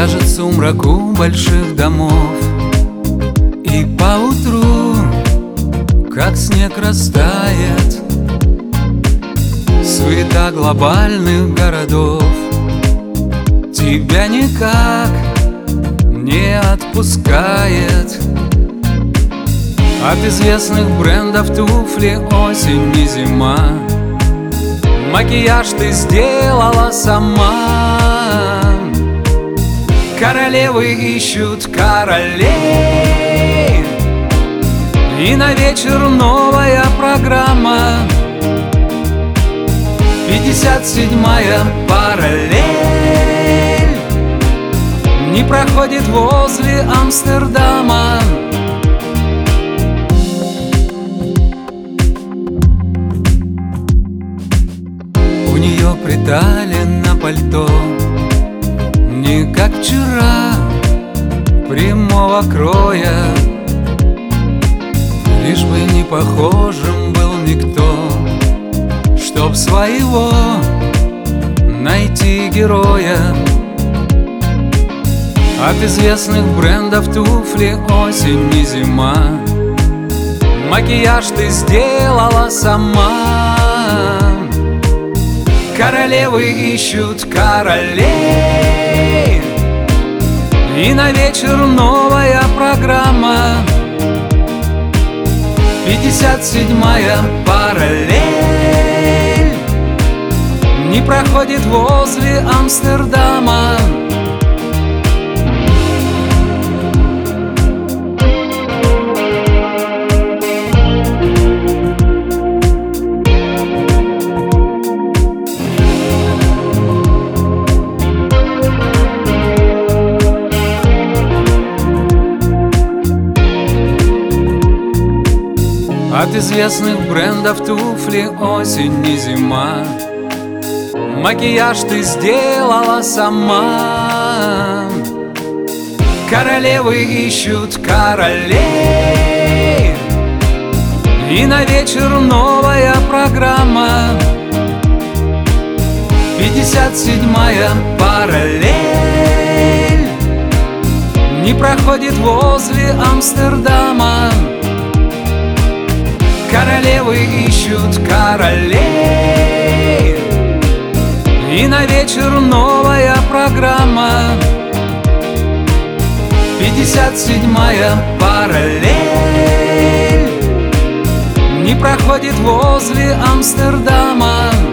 Вяжет сумрак у больших домов, и поутру, как снег растает, суета глобальных городов тебя никак не отпускает. От известных брендов туфли осень и зима, макияж ты сделала сама. Королевы ищут королей, и на вечер новая программа. 57-я параллель не проходит возле Амстердама. У нее приталено пальто, не как вчера, прямого кроя, лишь бы не похожим был никто, чтоб своего найти героя. От известных брендов туфли осень и зима, макияж ты сделала сама. Королевы ищут королей, и на вечер новая программа. 57-я параллель не проходит возле Амстердама. От известных брендов туфли осень и зима, макияж ты сделала сама. Королевы ищут королей, и на вечер новая программа. 57-я параллель не проходит возле Амстердама. Королевы ищут королей, и на вечер новая программа. 57-я параллель не проходит возле Амстердама.